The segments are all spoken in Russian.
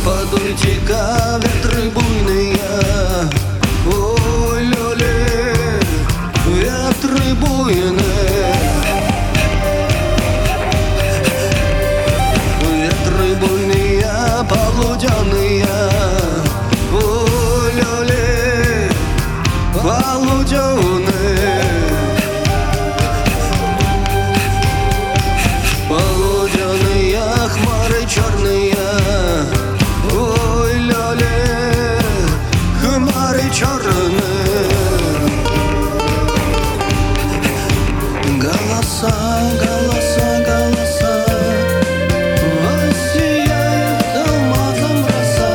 Подуйте-ка, ветры буйные, ой, люли, ветры буйные, ветры буйные, полуденные, ой, люли, полуденные. Полуденные хмары черные, ой, ля-ля, хмары черные. Голоса, голоса, голоса, воссияют алмазом роса.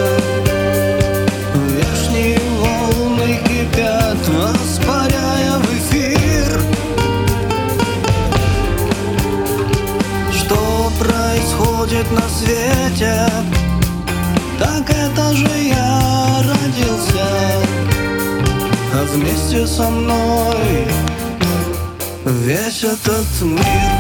Вешние волны кипят, воспаряя в эфир. Что происходит на свете? Так это же я родился, а вместе со мной весь этот мир.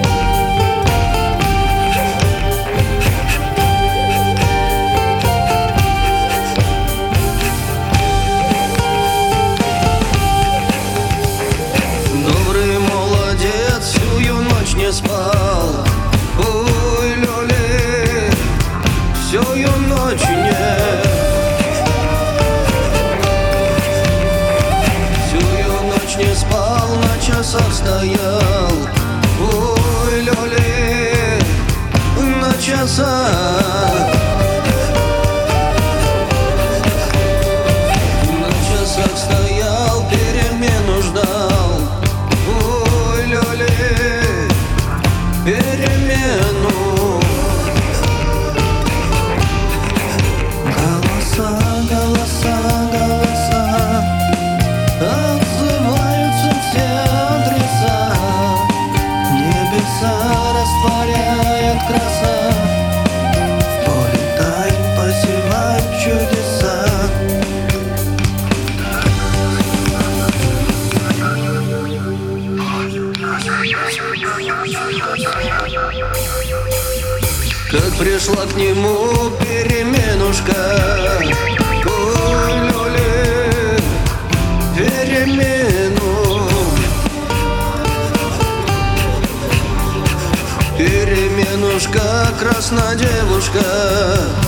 Добрый молодец всю ночь не спал, ой, люли, всю ночь не спал, на часах стоял, ой, люли, на часах. На часах стоял, перемену ждал, ой, люли, перемену. Голоса, голоса, голоса, отзываются все адреса. Небеса растворяет краса, в поле тайн посевают чудеса. Как пришла к нему переменушка, ой, люли, перемену. Переменушка, красная девушка,